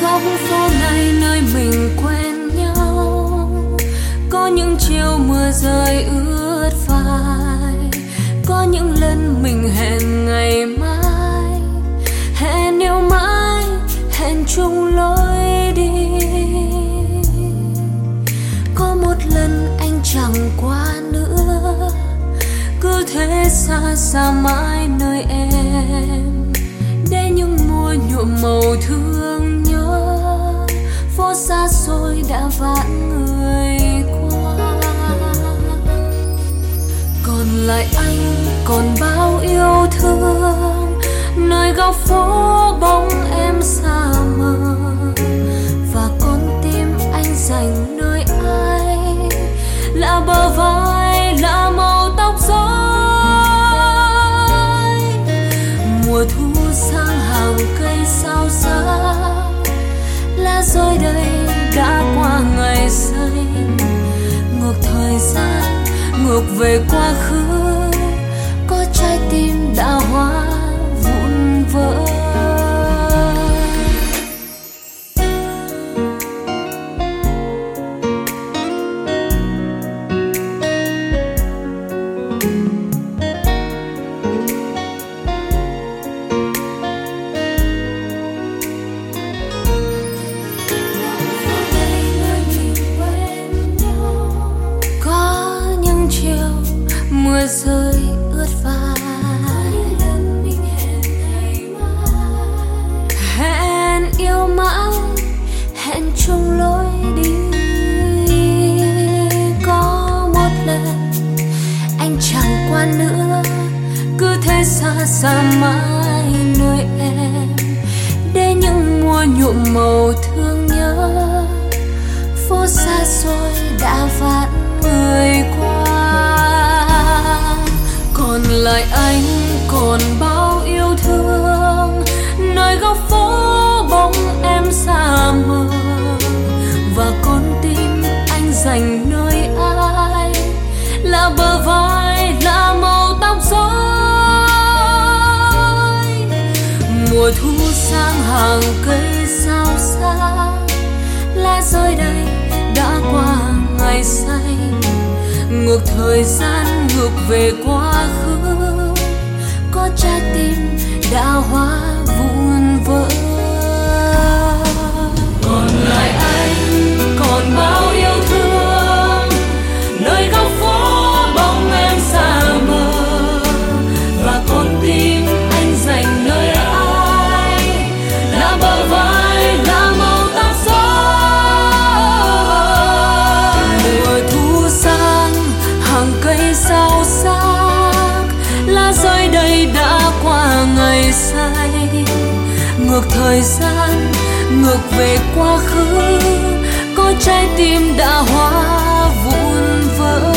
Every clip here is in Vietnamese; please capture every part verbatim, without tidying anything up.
góc phố này nơi mình quen nhau, có những chiều mưa rơi ướt vai, có những lần mình hẹn ngày mai, hẹn yêu mãi, hẹn chung lối đi. Có một lần anh chẳng qua nữa, cứ thế xa xa mãi nơi em, để những mùa nhuộm màu thương nhớ, phố xa xôi đã vãn người qua. Còn lại anh, còn bao yêu thương, nơi góc phố bóng em xa mờ, và con tim anh dành nơi ai, là bờ vai, là màu tóc rối. Mùa thu sang hàng cây sao xa, lá rơi đây đã qua ngày xanh. Ngược thời gian, ngược về quá khứ, có trái tim đã hóa vụn vỡ. Mưa rơi ướt vai, hẹn yêu mãi, hẹn chung lối đi. Có một lần anh chẳng qua nữa, cứ thế xa xa mãi nơi em, để những mùa nhuộm màu thương nhớ, phố xa xôi đã vãn người qua. Còn lại anh, còn bao yêu thương, nơi góc phố bóng em xa mờ, và con tim anh dành nơi ai, là bờ vai, là màu tóc rối. Mùa thu sang hàng cây sao xa, lá rơi đây đã qua ngày xanh. Ngược thời gian, ngược về quá khứ, có trái tim đã hóa vụn vỡ. Còn lại anh, còn bao yêu thương, nơi góc phố bóng em xa mờ, và con tim anh dành nơi ai, là bờ vai, là màu tóc rối. Mùa thu sang hàng cây sao xác, lá rơi đây đã qua ngày xanh. Ngược thời gian, ngược về quá khứ, có trái tim đã hóa vụn vỡ.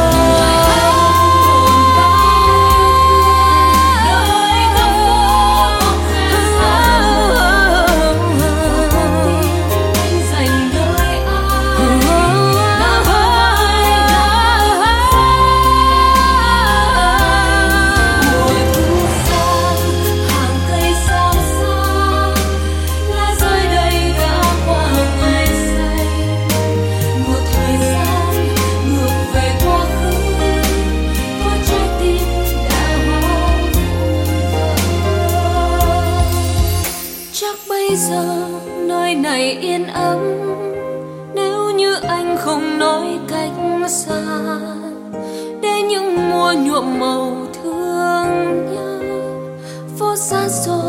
Bây giờ nơi này yên ấm, nếu như anh không nói cách xa, để những mùa nhuộm màu thương nhớ, phố xa xôi